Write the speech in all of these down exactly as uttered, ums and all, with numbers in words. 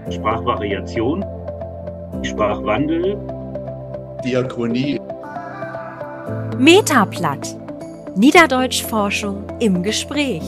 Sprachvariation, Sprachwandel, Diachronie. Metaplatt. Niederdeutschforschung im Gespräch.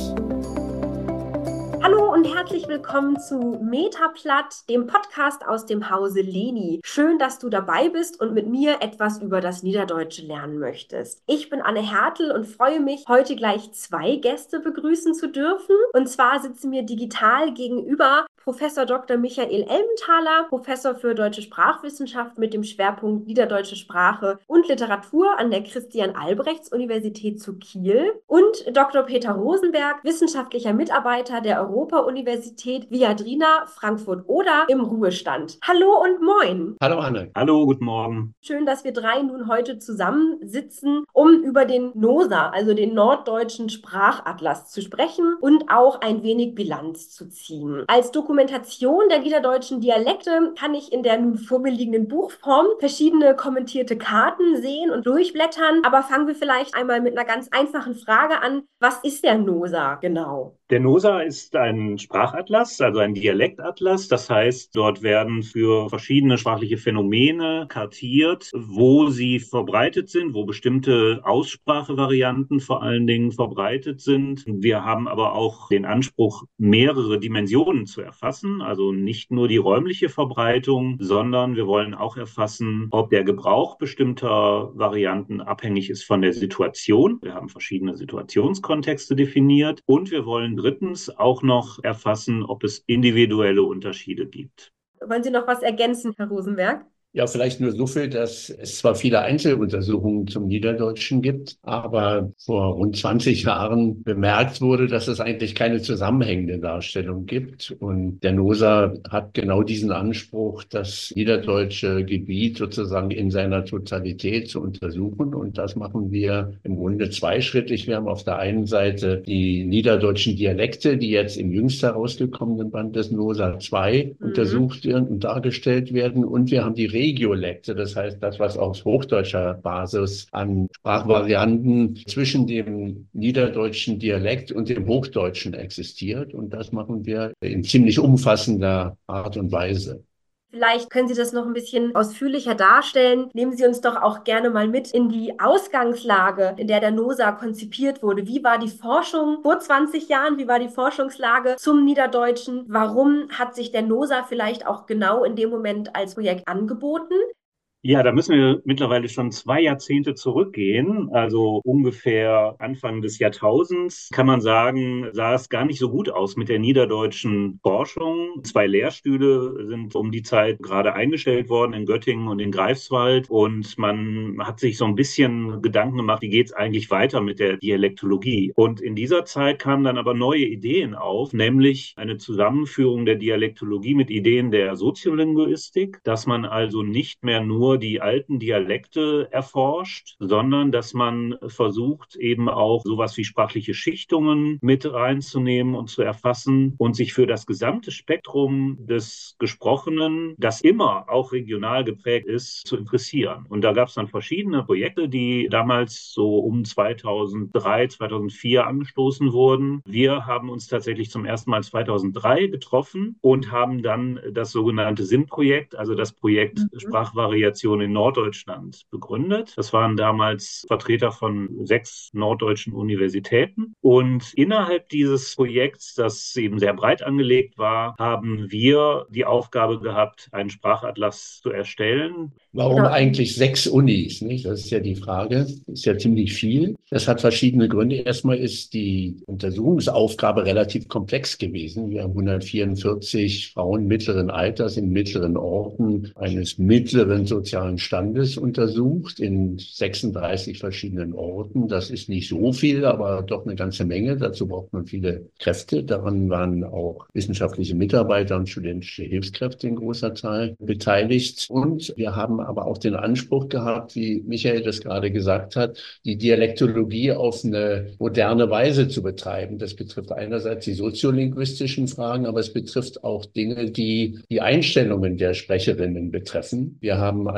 Hallo und herzlich willkommen zu Metaplatt, dem Podcast aus dem Hause Leni. Schön, dass du dabei bist und mit mir etwas über das Niederdeutsche lernen möchtest. Ich bin Anne Hertel und freue mich, heute gleich zwei Gäste begrüßen zu dürfen. Und zwar sitzen mir digital gegenüber Professor Doktor Michael Elmenthaler, Professor für Deutsche Sprachwissenschaft mit dem Schwerpunkt Niederdeutsche Sprache und Literatur an der Christian-Albrechts-Universität zu Kiel und Doktor Peter Rosenberg, wissenschaftlicher Mitarbeiter der Europa-Universität Viadrina Frankfurt-Oder im Ruhestand. Hallo und moin. Hallo Anne. Hallo, guten Morgen. Schön, dass wir drei nun heute zusammensitzen, um über den NOSA, also den Norddeutschen Sprachatlas, zu sprechen und auch ein wenig Bilanz zu ziehen. Als Dokumentation der niederdeutschen Dialekte kann ich in der nun vor mir liegenden Buchform verschiedene kommentierte Karten sehen und durchblättern. Aber fangen wir vielleicht einmal mit einer ganz einfachen Frage an. Was ist der NOSA genau? Der NOSA ist ein Sprachatlas, also ein Dialektatlas. Das heißt, dort werden für verschiedene sprachliche Phänomene kartiert, wo sie verbreitet sind, wo bestimmte Aussprachevarianten vor allen Dingen verbreitet sind. Wir haben aber auch den Anspruch, mehrere Dimensionen zu erfassen, also nicht nur die räumliche Verbreitung, sondern wir wollen auch erfassen, ob der Gebrauch bestimmter Varianten abhängig ist von der Situation. Wir haben verschiedene Situationskontexte definiert und wir wollen drittens auch noch erfassen, ob es individuelle Unterschiede gibt. Wollen Sie noch was ergänzen, Herr Rosenberg? Ja, vielleicht nur so viel, dass es zwar viele Einzeluntersuchungen zum Niederdeutschen gibt, aber vor rund zwanzig Jahren bemerkt wurde, dass es eigentlich keine zusammenhängende Darstellung gibt. Und der NOSA hat genau diesen Anspruch, das niederdeutsche Gebiet sozusagen in seiner Totalität zu untersuchen. Und das machen wir im Grunde zweischrittlich. Wir haben auf der einen Seite die niederdeutschen Dialekte, die jetzt im jüngst herausgekommenen Band des NOSA zwei mhm. untersucht werden und dargestellt werden. Und wir haben die Regiolekte, das heißt das, was auf hochdeutscher Basis an Sprachvarianten zwischen dem niederdeutschen Dialekt und dem Hochdeutschen existiert. Und das machen wir in ziemlich umfassender Art und Weise. Vielleicht können Sie das noch ein bisschen ausführlicher darstellen. Nehmen Sie uns doch auch gerne mal mit in die Ausgangslage, in der der NOSA konzipiert wurde. Wie war die Forschung vor zwanzig Jahren? Wie war die Forschungslage zum Niederdeutschen? Warum hat sich der NOSA vielleicht auch genau in dem Moment als Projekt angeboten? Ja, da müssen wir mittlerweile schon zwei Jahrzehnte zurückgehen, also ungefähr Anfang des Jahrtausends, kann man sagen, sah es gar nicht so gut aus mit der niederdeutschen Forschung. Zwei Lehrstühle sind um die Zeit gerade eingestellt worden in Göttingen und in Greifswald und man hat sich so ein bisschen Gedanken gemacht, wie geht es eigentlich weiter mit der Dialektologie? Und in dieser Zeit kamen dann aber neue Ideen auf, nämlich eine Zusammenführung der Dialektologie mit Ideen der Soziolinguistik, dass man also nicht mehr nur die alten Dialekte erforscht, sondern dass man versucht, eben auch sowas wie sprachliche Schichtungen mit reinzunehmen und zu erfassen und sich für das gesamte Spektrum des Gesprochenen, das immer auch regional geprägt ist, zu interessieren. Und da gab es dann verschiedene Projekte, die damals so um zweitausenddrei, zweitausendvier angestoßen wurden. Wir haben uns tatsächlich zum ersten Mal zweitausenddrei getroffen und haben dann das sogenannte S I M-Projekt, also das Projekt mhm. Sprachvariation in Norddeutschland begründet. Das waren damals Vertreter von sechs norddeutschen Universitäten. Und innerhalb dieses Projekts, das eben sehr breit angelegt war, haben wir die Aufgabe gehabt, einen Sprachatlas zu erstellen. Warum eigentlich sechs Unis? Nicht? Das ist ja die Frage. Das ist ja ziemlich viel. Das hat verschiedene Gründe. Erstmal ist die Untersuchungsaufgabe relativ komplex gewesen. Wir haben hundertvierundvierzig Frauen mittleren Alters in mittleren Orten eines mittleren sozialen Standes untersucht in sechsunddreißig verschiedenen Orten. Das ist nicht so viel, aber doch eine ganze Menge. Dazu braucht man viele Kräfte. Daran waren auch wissenschaftliche Mitarbeiter und studentische Hilfskräfte in großer Zahl beteiligt. Und wir haben aber auch den Anspruch gehabt, wie Michael das gerade gesagt hat, die Dialektologie auf eine moderne Weise zu betreiben. Das betrifft einerseits die soziolinguistischen Fragen, aber es betrifft auch Dinge, die die Einstellungen der Sprecherinnen betreffen. Wir haben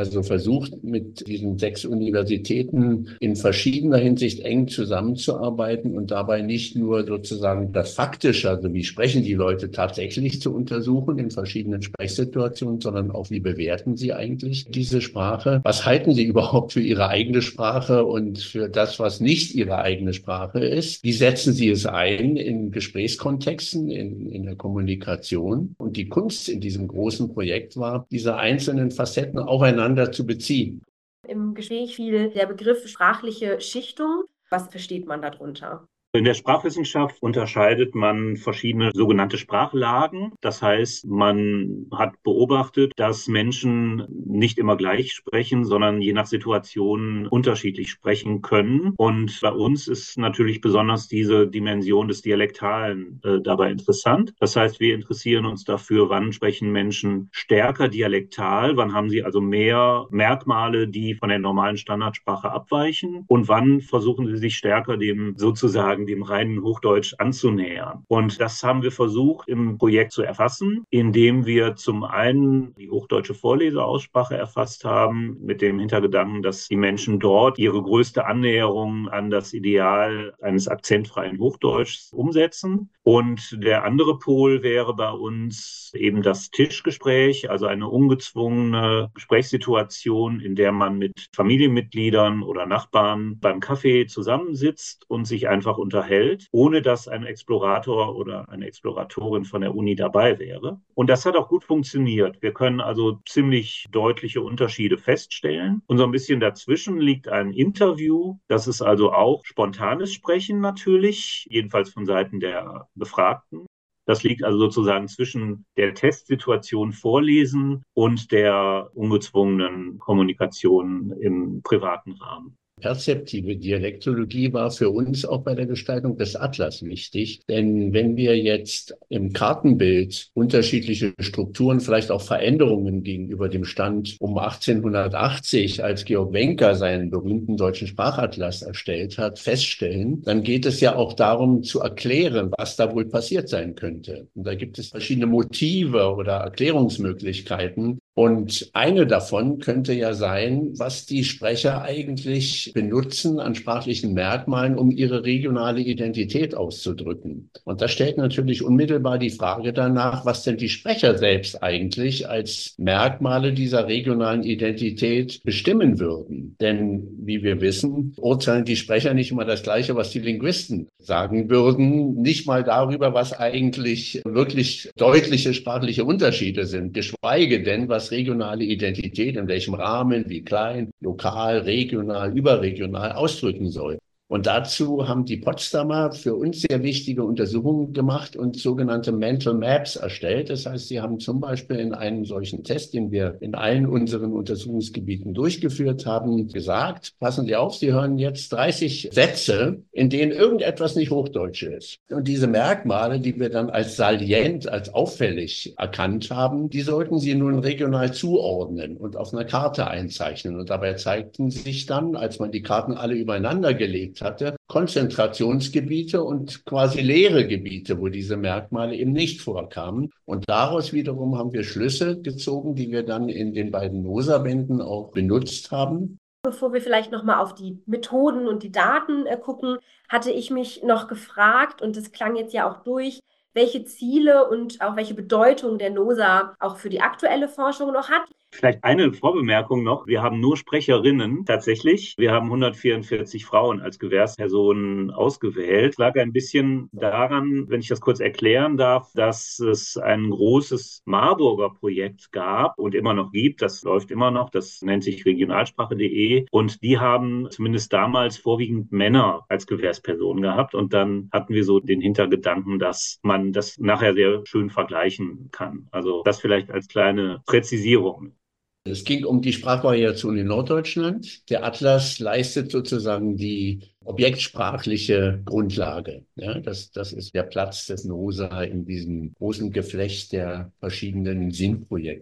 also versucht, mit diesen sechs Universitäten in verschiedener Hinsicht eng zusammenzuarbeiten und dabei nicht nur sozusagen das Faktische, also wie sprechen die Leute tatsächlich, zu untersuchen in verschiedenen Sprechsituationen, sondern auch, wie bewerten sie eigentlich diese Sprache? Was halten sie überhaupt für ihre eigene Sprache und für das, was nicht ihre eigene Sprache ist? Wie setzen sie es ein in Gesprächskontexten, in, in der Kommunikation? Und die Kunst in diesem großen Projekt war, diese einzelnen Facetten aufeinander zu beziehen. Im Gespräch fiel der Begriff sprachliche Schichtung. Was versteht man darunter? In der Sprachwissenschaft unterscheidet man verschiedene sogenannte Sprachlagen. Das heißt, man hat beobachtet, dass Menschen nicht immer gleich sprechen, sondern je nach Situation unterschiedlich sprechen können. Und bei uns ist natürlich besonders diese Dimension des Dialektalen äh, dabei interessant. Das heißt, wir interessieren uns dafür, wann sprechen Menschen stärker dialektal, wann haben sie also mehr Merkmale, die von der normalen Standardsprache abweichen und wann versuchen sie sich stärker dem sozusagen dem reinen Hochdeutsch anzunähern. Und das haben wir versucht im Projekt zu erfassen, indem wir zum einen die hochdeutsche Vorleseaussprache erfasst haben, mit dem Hintergedanken, dass die Menschen dort ihre größte Annäherung an das Ideal eines akzentfreien Hochdeutschs umsetzen. Und der andere Pol wäre bei uns eben das Tischgespräch, also eine ungezwungene Gesprächssituation, in der man mit Familienmitgliedern oder Nachbarn beim Kaffee zusammensitzt und sich einfach unterhält, ohne dass ein Explorator oder eine Exploratorin von der Uni dabei wäre. Und das hat auch gut funktioniert. Wir können also ziemlich deutliche Unterschiede feststellen. Und so ein bisschen dazwischen liegt ein Interview. Das ist also auch spontanes Sprechen natürlich, jedenfalls von Seiten der Befragten. Das liegt also sozusagen zwischen der Testsituation Vorlesen und der ungezwungenen Kommunikation im privaten Rahmen. Perzeptive Dialektologie war für uns auch bei der Gestaltung des Atlas wichtig. Denn wenn wir jetzt im Kartenbild unterschiedliche Strukturen, vielleicht auch Veränderungen gegenüber dem Stand um achtzehnhundertachtzig, als Georg Wencker seinen berühmten deutschen Sprachatlas erstellt hat, feststellen, dann geht es ja auch darum zu erklären, was da wohl passiert sein könnte. Und da gibt es verschiedene Motive oder Erklärungsmöglichkeiten. Und eine davon könnte ja sein, was die Sprecher eigentlich benutzen an sprachlichen Merkmalen, um ihre regionale Identität auszudrücken. Und das stellt natürlich unmittelbar die Frage danach, was denn die Sprecher selbst eigentlich als Merkmale dieser regionalen Identität bestimmen würden. Denn wie wir wissen, urteilen die Sprecher nicht immer das Gleiche, was die Linguisten sagen würden, nicht mal darüber, was eigentlich wirklich deutliche sprachliche Unterschiede sind, geschweige denn, was regionale Identität, in welchem Rahmen, wie klein, lokal, regional, überregional ausdrücken soll. Und dazu haben die Potsdamer für uns sehr wichtige Untersuchungen gemacht und sogenannte Mental Maps erstellt. Das heißt, sie haben zum Beispiel in einem solchen Test, den wir in allen unseren Untersuchungsgebieten durchgeführt haben, gesagt, passen Sie auf, Sie hören jetzt dreißig Sätze, in denen irgendetwas nicht Hochdeutsch ist. Und diese Merkmale, die wir dann als salient, als auffällig erkannt haben, die sollten Sie nun regional zuordnen und auf einer Karte einzeichnen. Und dabei zeigten sich dann, als man die Karten alle übereinander gelegt hatte, Konzentrationsgebiete und quasi leere Gebiete, wo diese Merkmale eben nicht vorkamen. Und daraus wiederum haben wir Schlüsse gezogen, die wir dann in den beiden NOSA-Bänden auch benutzt haben. Bevor wir vielleicht nochmal auf die Methoden und die Daten äh, gucken, hatte ich mich noch gefragt, und das klang jetzt ja auch durch, welche Ziele und auch welche Bedeutung der NOSA auch für die aktuelle Forschung noch hat. Vielleicht eine Vorbemerkung noch. Wir haben nur Sprecherinnen tatsächlich. Wir haben hundertvierundvierzig Frauen als Gewährspersonen ausgewählt. Es lag ein bisschen daran, wenn ich das kurz erklären darf, dass es ein großes Marburger Projekt gab und immer noch gibt. Das läuft immer noch. Das nennt sich regionalsprache punkt de. Und die haben zumindest damals vorwiegend Männer als Gewährspersonen gehabt. Und dann hatten wir so den Hintergedanken, dass man das nachher sehr schön vergleichen kann. Also das vielleicht als kleine Präzisierung. Es ging um die Sprachvariation in Norddeutschland. Der Atlas leistet sozusagen die objektsprachliche Grundlage. Ja, das, das ist der Platz des NOSA in diesem großen Geflecht der verschiedenen Sinnprojekte.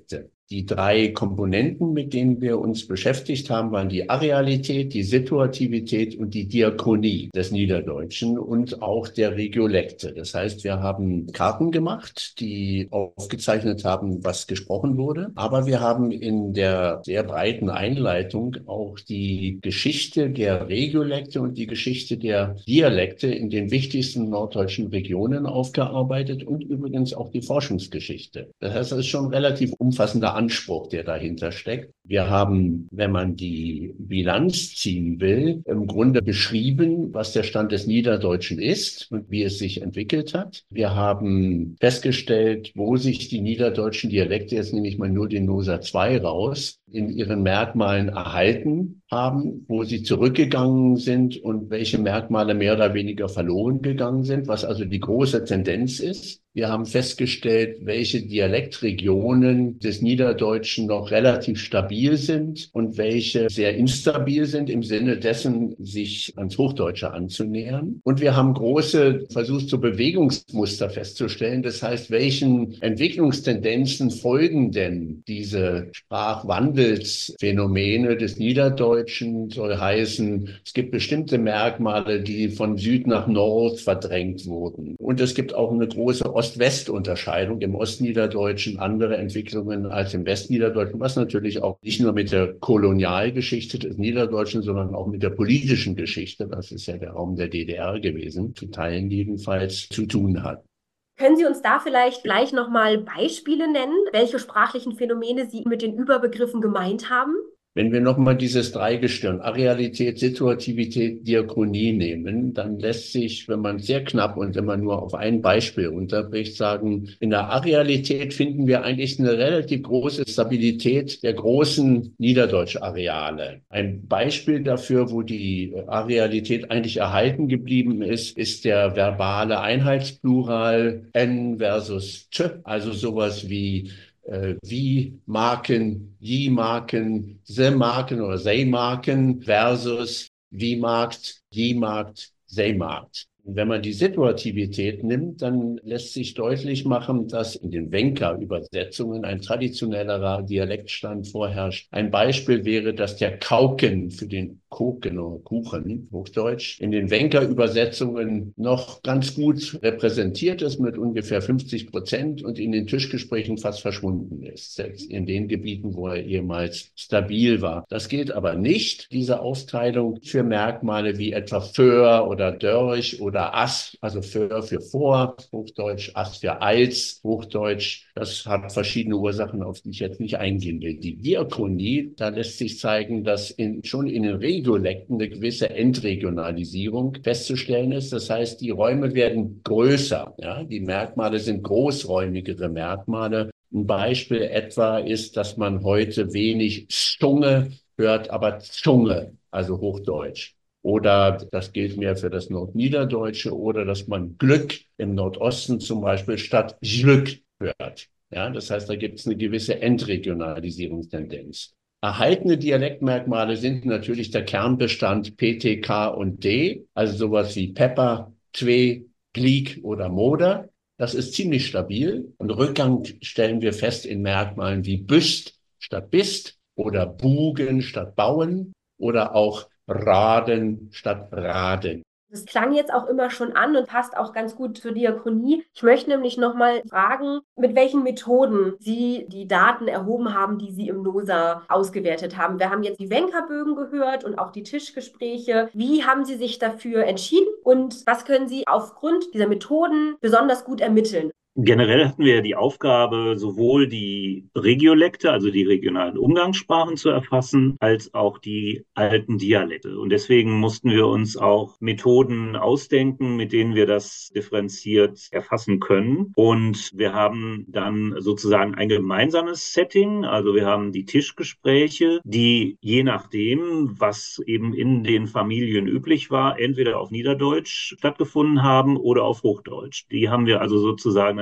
Die drei Komponenten, mit denen wir uns beschäftigt haben, waren die Arealität, die Situativität und die Diachronie des Niederdeutschen und auch der Regiolekte. Das heißt, wir haben Karten gemacht, die aufgezeichnet haben, was gesprochen wurde. Aber wir haben in der sehr breiten Einleitung auch die Geschichte der Regiolekte und die Geschichte der Dialekte in den wichtigsten norddeutschen Regionen aufgearbeitet und übrigens auch die Forschungsgeschichte. Das heißt, das ist schon ein relativ umfassender Anspruch, der dahinter steckt. Wir haben, wenn man die Bilanz ziehen will, im Grunde beschrieben, was der Stand des Niederdeutschen ist und wie es sich entwickelt hat. Wir haben festgestellt, wo sich die niederdeutschen Dialekte, jetzt nehme ich mal nur den Nosa zwei raus, in ihren Merkmalen erhalten haben, wo sie zurückgegangen sind und welche Merkmale mehr oder weniger verloren gegangen sind, was also die große Tendenz ist. Wir haben festgestellt, welche Dialektregionen des Niederdeutschen noch relativ stabil sind und welche sehr instabil sind im Sinne dessen, sich ans Hochdeutsche anzunähern. Und wir haben große versucht, so Bewegungsmuster festzustellen. Das heißt, welchen Entwicklungstendenzen folgen denn diese Sprachwandelsphänomene des Niederdeutschen? Soll heißen, es gibt bestimmte Merkmale, die von Süd nach Nord verdrängt wurden. Und es gibt auch eine große Ost-West-Unterscheidung im Ostniederdeutschen, andere Entwicklungen als im Westniederdeutschen, was natürlich auch nicht nur mit der Kolonialgeschichte des Niederdeutschen, sondern auch mit der politischen Geschichte, das ist ja der Raum der D D R gewesen, zu Teilen jedenfalls, zu tun hat. Können Sie uns da vielleicht gleich nochmal Beispiele nennen, welche sprachlichen Phänomene Sie mit den Überbegriffen gemeint haben? Wenn wir nochmal dieses Dreigestirn, Arealität, Situativität, Diachronie nehmen, dann lässt sich, wenn man sehr knapp und immer nur auf ein Beispiel unterbricht, sagen, in der Arealität finden wir eigentlich eine relativ große Stabilität der großen Niederdeutschareale. Ein Beispiel dafür, wo die Arealität eigentlich erhalten geblieben ist, ist der verbale Einheitsplural N versus T, also sowas wie wie Marken, je Marken, se Marken oder sei Marken versus wie Markt, je Markt, sei Markt. Und wenn man die Situativität nimmt, dann lässt sich deutlich machen, dass in den Wenka-Übersetzungen ein traditionellerer Dialektstand vorherrscht. Ein Beispiel wäre, dass der Kauken für den Koken oder Kuchen, Hochdeutsch, in den Wenka-Übersetzungen noch ganz gut repräsentiert ist mit ungefähr fünfzig Prozent und in den Tischgesprächen fast verschwunden ist, selbst in den Gebieten, wo er ehemals stabil war. Das gilt aber nicht, diese Aufteilung, für Merkmale wie etwa für oder durch oder oder Ass, also für, für vor, Hochdeutsch, Ass für als, Hochdeutsch. Das hat verschiedene Ursachen, auf die ich jetzt nicht eingehen will. Die Diachronie, da lässt sich zeigen, dass in, schon in den Regiolekten eine gewisse Entregionalisierung festzustellen ist. Das heißt, die Räume werden größer. Ja? Die Merkmale sind großräumigere Merkmale. Ein Beispiel etwa ist, dass man heute wenig Zunge hört, aber Zunge, also Hochdeutsch. Oder das gilt mehr für das Nordniederdeutsche oder dass man Glück im Nordosten zum Beispiel statt Glück hört. Ja, das heißt, da gibt es eine gewisse Entregionalisierungstendenz. Erhaltene Dialektmerkmale sind natürlich der Kernbestand P, T, K und D, also sowas wie Pepper, Twe, Gliek oder Moder. Das ist ziemlich stabil. Und Rückgang stellen wir fest in Merkmalen wie Büst statt Bist oder Bugen statt Bauen oder auch Raden statt Raden. Das klang jetzt auch immer schon an und passt auch ganz gut zur Diachronie. Ich möchte nämlich nochmal fragen, mit welchen Methoden Sie die Daten erhoben haben, die Sie im Nosa ausgewertet haben. Wir haben jetzt die Wenka-Bögen gehört und auch die Tischgespräche. Wie haben Sie sich dafür entschieden und was können Sie aufgrund dieser Methoden besonders gut ermitteln? Generell hatten wir die Aufgabe, sowohl die Regiolekte, also die regionalen Umgangssprachen zu erfassen, als auch die alten Dialekte. Und deswegen mussten wir uns auch Methoden ausdenken, mit denen wir das differenziert erfassen können. Und wir haben dann sozusagen ein gemeinsames Setting. Also wir haben die Tischgespräche, die je nachdem, was eben in den Familien üblich war, entweder auf Niederdeutsch stattgefunden haben oder auf Hochdeutsch. Die haben wir also sozusagen dann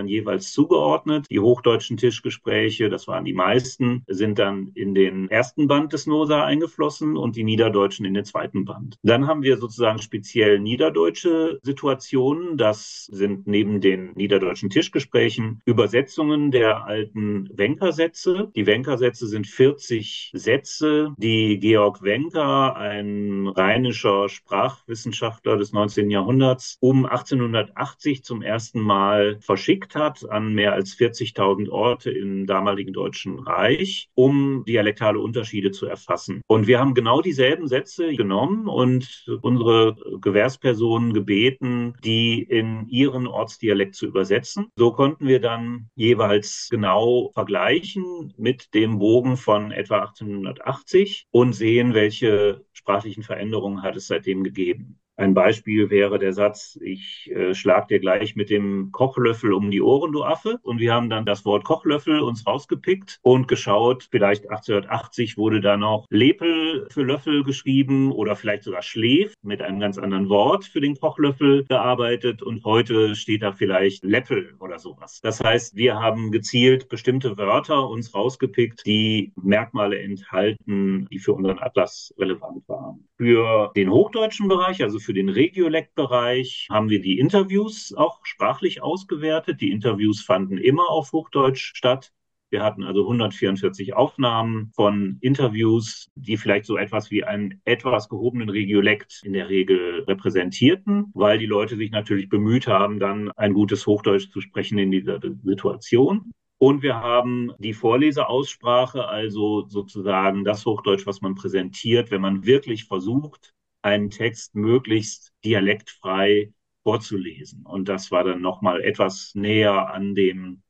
dann jeweils zugeordnet. Die hochdeutschen Tischgespräche, das waren die meisten, sind dann in den ersten Band des NOSA eingeflossen und die niederdeutschen in den zweiten Band. Dann haben wir sozusagen speziell niederdeutsche Situationen. Das sind neben den niederdeutschen Tischgesprächen Übersetzungen der alten Wenker-Sätze. Die Wenker-Sätze sind vierzig Sätze, die Georg Wenker, ein rheinischer Sprachwissenschaftler des neunzehnten Jahrhunderts, um achtzehnhundertachtzig zum ersten Mal verschickt hat an mehr als vierzigtausend Orte im damaligen Deutschen Reich, um dialektale Unterschiede zu erfassen. Und wir haben genau dieselben Sätze genommen und unsere Gewährspersonen gebeten, die in ihren Ortsdialekt zu übersetzen. So konnten wir dann jeweils genau vergleichen mit dem Bogen von etwa achtzehnhundertachtzig und sehen, welche sprachlichen Veränderungen hat es seitdem gegeben. Ein Beispiel wäre der Satz, ich äh, schlag dir gleich mit dem Kochlöffel um die Ohren, du Affe. Und wir haben dann das Wort Kochlöffel uns rausgepickt und geschaut, vielleicht achtzehnhundertachtzig wurde da noch Lepel für Löffel geschrieben oder vielleicht sogar Schläf mit einem ganz anderen Wort für den Kochlöffel gearbeitet. Und heute steht da vielleicht Leppel oder sowas. Das heißt, wir haben gezielt bestimmte Wörter uns rausgepickt, die Merkmale enthalten, die für unseren Atlas relevant waren. Für den hochdeutschen Bereich, also für den Regiolekt-Bereich, haben wir die Interviews auch sprachlich ausgewertet. Die Interviews fanden immer auf Hochdeutsch statt. Wir hatten also hundertvierundvierzig Aufnahmen von Interviews, die vielleicht so etwas wie einen etwas gehobenen Regiolekt in der Regel repräsentierten, weil die Leute sich natürlich bemüht haben, dann ein gutes Hochdeutsch zu sprechen in dieser Situation. Und wir haben die Vorleseaussprache, also sozusagen das Hochdeutsch, was man präsentiert, wenn man wirklich versucht, einen Text möglichst dialektfrei vorzulesen. Und das war dann nochmal etwas näher an dem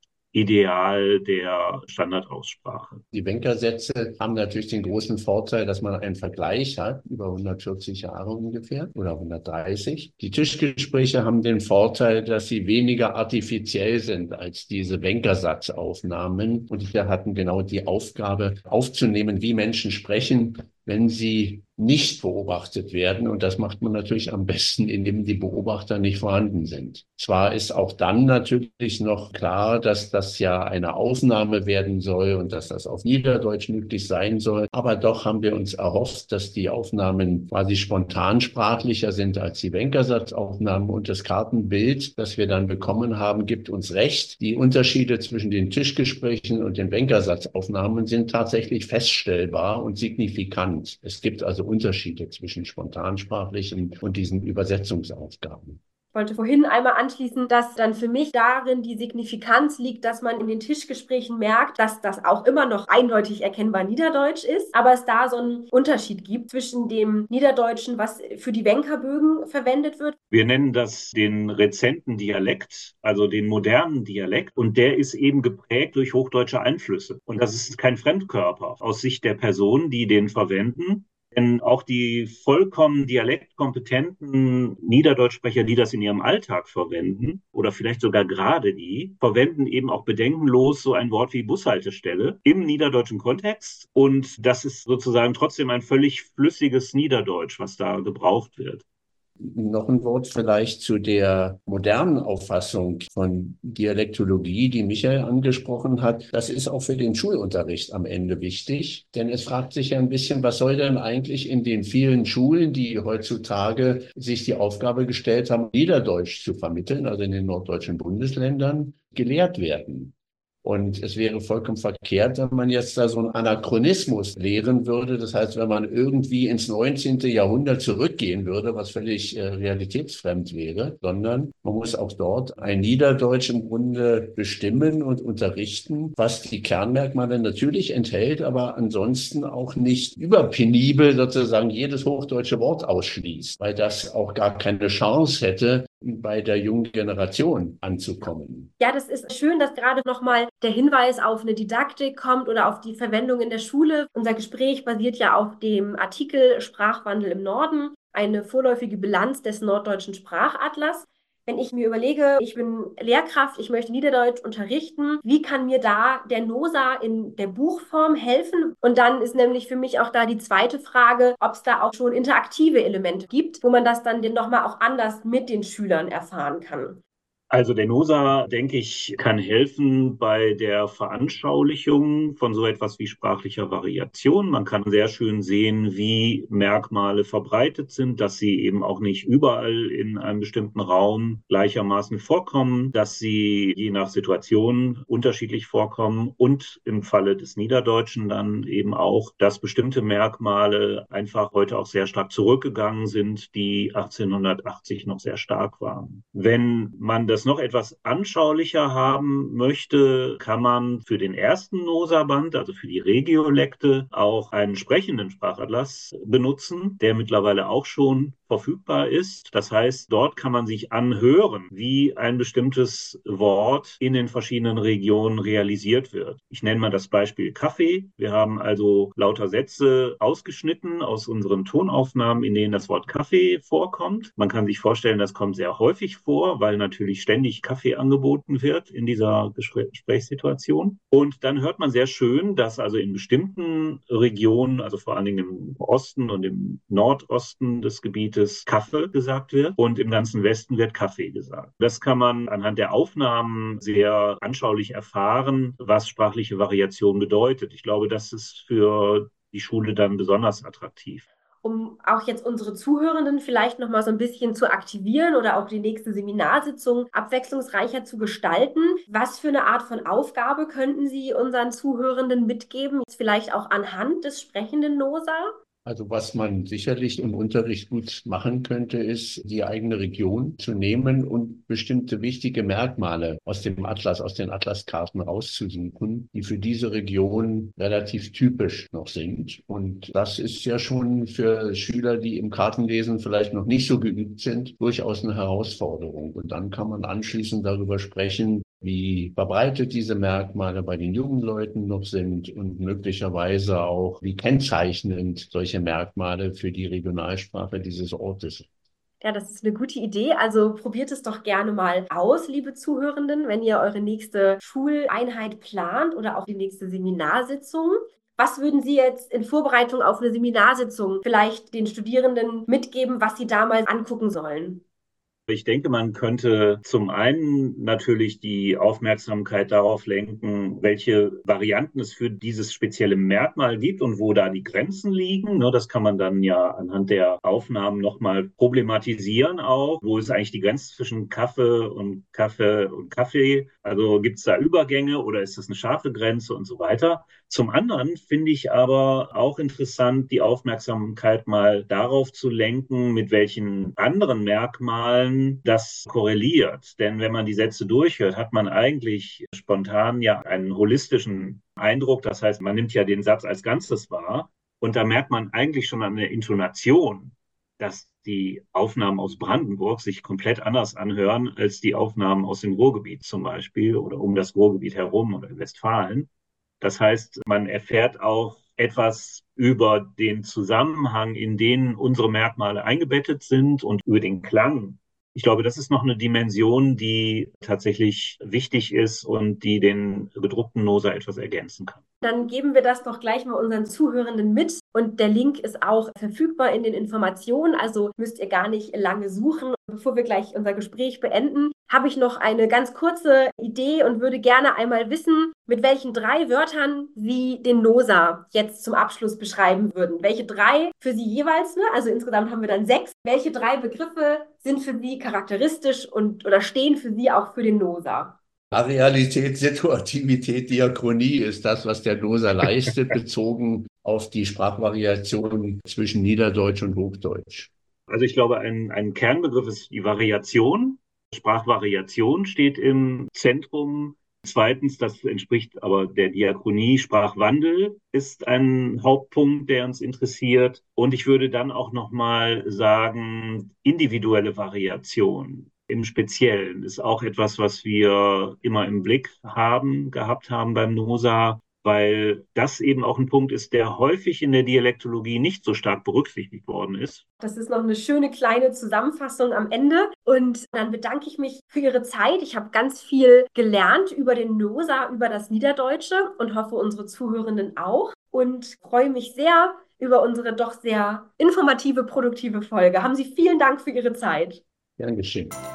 Ideal der Standardaussprache. Die Wenker-Sätze haben natürlich den großen Vorteil, dass man einen Vergleich hat, über hundertvierzig Jahre ungefähr oder hundertdreißig. Die Tischgespräche haben den Vorteil, dass sie weniger artifiziell sind als diese Wenker-Satzaufnahmen. Und wir hatten genau die Aufgabe, aufzunehmen, wie Menschen sprechen, wenn sie nicht beobachtet werden. Und das macht man natürlich am besten, indem die Beobachter nicht vorhanden sind. Zwar ist auch dann natürlich noch klar, dass das ja eine Aufnahme werden soll und dass das auf Niederdeutsch möglich sein soll. Aber doch haben wir uns erhofft, dass die Aufnahmen quasi spontansprachlicher sind als die Wenkersatzaufnahmen. Und das Kartenbild, das wir dann bekommen haben, gibt uns recht. Die Unterschiede zwischen den Tischgesprächen und den Wenkersatzaufnahmen sind tatsächlich feststellbar und signifikant. Es gibt also Unterschiede zwischen spontansprachlichen und diesen Übersetzungsaufgaben. Ich wollte vorhin einmal anschließen, dass dann für mich darin die Signifikanz liegt, dass man in den Tischgesprächen merkt, dass das auch immer noch eindeutig erkennbar Niederdeutsch ist, aber es da so einen Unterschied gibt zwischen dem Niederdeutschen, was für die Wenkerbögen verwendet wird. Wir nennen das den rezenten Dialekt, also den modernen Dialekt, und der ist eben geprägt durch hochdeutsche Einflüsse. Und das ist kein Fremdkörper aus Sicht der Personen, die den verwenden. Denn auch die vollkommen dialektkompetenten Niederdeutschsprecher, die das in ihrem Alltag verwenden, oder vielleicht sogar gerade die, verwenden eben auch bedenkenlos so ein Wort wie Bushaltestelle im niederdeutschen Kontext. Und das ist sozusagen trotzdem ein völlig flüssiges Niederdeutsch, was da gebraucht wird. Noch ein Wort vielleicht zu der modernen Auffassung von Dialektologie, die Michael angesprochen hat. Das ist auch für den Schulunterricht am Ende wichtig, denn es fragt sich ja ein bisschen, was soll denn eigentlich in den vielen Schulen, die heutzutage sich die Aufgabe gestellt haben, Niederdeutsch zu vermitteln, also in den norddeutschen Bundesländern, gelehrt werden. Und es wäre vollkommen verkehrt, wenn man jetzt da so einen Anachronismus lehren würde. Das heißt, wenn man irgendwie ins neunzehnte Jahrhundert zurückgehen würde, was völlig äh, realitätsfremd wäre, sondern man muss auch dort ein Niederdeutsch im Grunde bestimmen und unterrichten, was die Kernmerkmale natürlich enthält, aber ansonsten auch nicht überpenibel sozusagen jedes hochdeutsche Wort ausschließt, weil das auch gar keine Chance hätte, bei der jungen Generation anzukommen. Ja, das ist schön, dass gerade nochmal der Hinweis auf eine Didaktik kommt oder auf die Verwendung in der Schule. Unser Gespräch basiert ja auf dem Artikel Sprachwandel im Norden, eine vorläufige Bilanz des Norddeutschen Sprachatlas. Wenn ich mir überlege, ich bin Lehrkraft, ich möchte Niederdeutsch unterrichten, wie kann mir da der NOSA in der Buchform helfen? Und dann ist nämlich für mich auch da die zweite Frage, ob es da auch schon interaktive Elemente gibt, wo man das dann nochmal auch anders mit den Schülern erfahren kann. Also der Nosa, denke ich, kann helfen bei der Veranschaulichung von so etwas wie sprachlicher Variation. Man kann sehr schön sehen, wie Merkmale verbreitet sind, dass sie eben auch nicht überall in einem bestimmten Raum gleichermaßen vorkommen, dass sie je nach Situation unterschiedlich vorkommen und im Falle des Niederdeutschen dann eben auch, dass bestimmte Merkmale einfach heute auch sehr stark zurückgegangen sind, die achtzehnhundertachtzig noch sehr stark waren. Wenn man das noch etwas anschaulicher haben möchte, kann man für den ersten Nosa-Band, also für die Regiolekte, auch einen sprechenden Sprachatlas benutzen, der mittlerweile auch schon verfügbar ist. Das heißt, dort kann man sich anhören, wie ein bestimmtes Wort in den verschiedenen Regionen realisiert wird. Ich nenne mal das Beispiel Kaffee. Wir haben also lauter Sätze ausgeschnitten aus unseren Tonaufnahmen, in denen das Wort Kaffee vorkommt. Man kann sich vorstellen, das kommt sehr häufig vor, weil natürlich ständig Kaffee angeboten wird in dieser Gesprächssituation. Und dann hört man sehr schön, dass also in bestimmten Regionen, also vor allen Dingen im Osten und im Nordosten des Gebietes, Kaffee gesagt wird und im ganzen Westen wird Kaffee gesagt. Das kann man anhand der Aufnahmen sehr anschaulich erfahren, was sprachliche Variation bedeutet. Ich glaube, das ist für die Schule dann besonders attraktiv. Um auch jetzt unsere Zuhörenden vielleicht noch mal so ein bisschen zu aktivieren oder auch die nächste Seminarsitzung abwechslungsreicher zu gestalten. Was für eine Art von Aufgabe könnten Sie unseren Zuhörenden mitgeben? Vielleicht auch anhand des sprechenden Nosa? Also was man sicherlich im Unterricht gut machen könnte, ist, die eigene Region zu nehmen und bestimmte wichtige Merkmale aus dem Atlas, aus den Atlaskarten rauszusuchen, die für diese Region relativ typisch noch sind. Und das ist ja schon für Schüler, die im Kartenlesen vielleicht noch nicht so geübt sind, durchaus eine Herausforderung. Und dann kann man anschließend darüber sprechen, wie verbreitet diese Merkmale bei den jungen Leuten noch sind und möglicherweise auch, wie kennzeichnend solche Merkmale für die Regionalsprache dieses Ortes sind. Ja, das ist eine gute Idee. Also probiert es doch gerne mal aus, liebe Zuhörenden, wenn ihr eure nächste Schuleinheit plant oder auch die nächste Seminarsitzung. Was würden Sie jetzt in Vorbereitung auf eine Seminarsitzung vielleicht den Studierenden mitgeben, was sie damals angucken sollen? Ich denke, man könnte zum einen natürlich die Aufmerksamkeit darauf lenken, welche Varianten es für dieses spezielle Merkmal gibt und wo da die Grenzen liegen. Das kann man dann ja anhand der Aufnahmen nochmal problematisieren auch. Wo ist eigentlich die Grenze zwischen Kaffee und Kaffee und Kaffee? Also gibt es da Übergänge oder ist das eine scharfe Grenze und so weiter? Zum anderen finde ich aber auch interessant, die Aufmerksamkeit mal darauf zu lenken, mit welchen anderen Merkmalen das korreliert. Denn wenn man die Sätze durchhört, hat man eigentlich spontan ja einen holistischen Eindruck. Das heißt, man nimmt ja den Satz als Ganzes wahr. Und da merkt man eigentlich schon an der Intonation, dass die Aufnahmen aus Brandenburg sich komplett anders anhören als die Aufnahmen aus dem Ruhrgebiet zum Beispiel oder um das Ruhrgebiet herum oder in Westfalen. Das heißt, man erfährt auch etwas über den Zusammenhang, in den unsere Merkmale eingebettet sind und über den Klang. Ich glaube, das ist noch eine Dimension, die tatsächlich wichtig ist und die den gedruckten Nosa etwas ergänzen kann. Dann geben wir das doch gleich mal unseren Zuhörenden mit. Und der Link ist auch verfügbar in den Informationen, also müsst ihr gar nicht lange suchen. Bevor wir gleich unser Gespräch beenden, habe ich noch eine ganz kurze Idee und würde gerne einmal wissen, mit welchen drei Wörtern Sie den Nosa jetzt zum Abschluss beschreiben würden. Welche drei für Sie jeweils, ne? Also insgesamt haben wir dann sechs. Welche drei Begriffe sind für Sie charakteristisch und oder stehen für Sie auch für den Nosa? Arealität, Situativität, Diachronie ist das, was der Nosa leistet, bezogen auf die Sprachvariation zwischen Niederdeutsch und Hochdeutsch. Also ich glaube, ein, ein Kernbegriff ist die Variation. Sprachvariation steht im Zentrum. Zweitens, das entspricht aber der Diachronie, Sprachwandel ist ein Hauptpunkt, der uns interessiert. Und ich würde dann auch nochmal sagen, individuelle Variation im Speziellen ist auch etwas, was wir immer im Blick haben, gehabt haben beim Nosa, weil das eben auch ein Punkt ist, der häufig in der Dialektologie nicht so stark berücksichtigt worden ist. Das ist noch eine schöne kleine Zusammenfassung am Ende. Und dann bedanke ich mich für Ihre Zeit. Ich habe ganz viel gelernt über den Nosa, über das Niederdeutsche und hoffe, unsere Zuhörenden auch. Und freue mich sehr über unsere doch sehr informative, produktive Folge. Haben Sie vielen Dank für Ihre Zeit. Gern geschehen.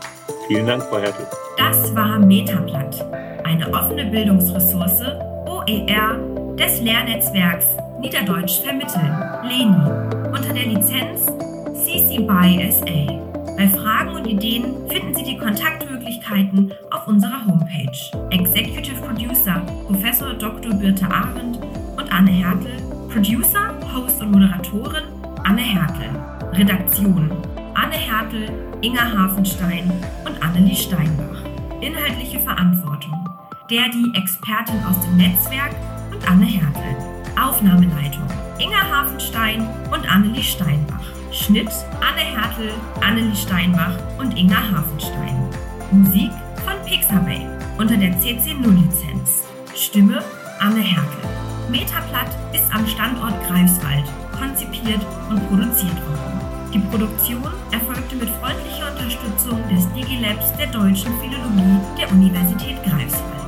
Vielen Dank, Frau Hertel. Das war Metaplatt, eine offene Bildungsressource O E R des Lehrnetzwerks Niederdeutsch vermitteln, Leni, unter der Lizenz C C by S A. Bei Fragen und Ideen finden Sie die Kontaktmöglichkeiten auf unserer Homepage. Executive Producer Professor Doktor Birte Arendt und Anne Hertel, Producer, Host und Moderatorin Anne Hertel, Redaktion Anne Hertel, Inga Hafenstein und Annelie Steinbach. Inhaltliche Verantwortung der die Expertin aus dem Netzwerk und Anne Hertel. Aufnahmeleitung Inga Hafenstein und Annelie Steinbach. Schnitt Anne Hertel, Annelie Steinbach und Inga Hafenstein. Musik von Pixabay unter der C C null Lizenz. Stimme Anne Hertel. Metaplatt ist am Standort Greifswald konzipiert und produziert worden. Die Produktion erfolgte mit freundlicher Unterstützung des Digilabs der Deutschen Philologie der Universität Greifswald.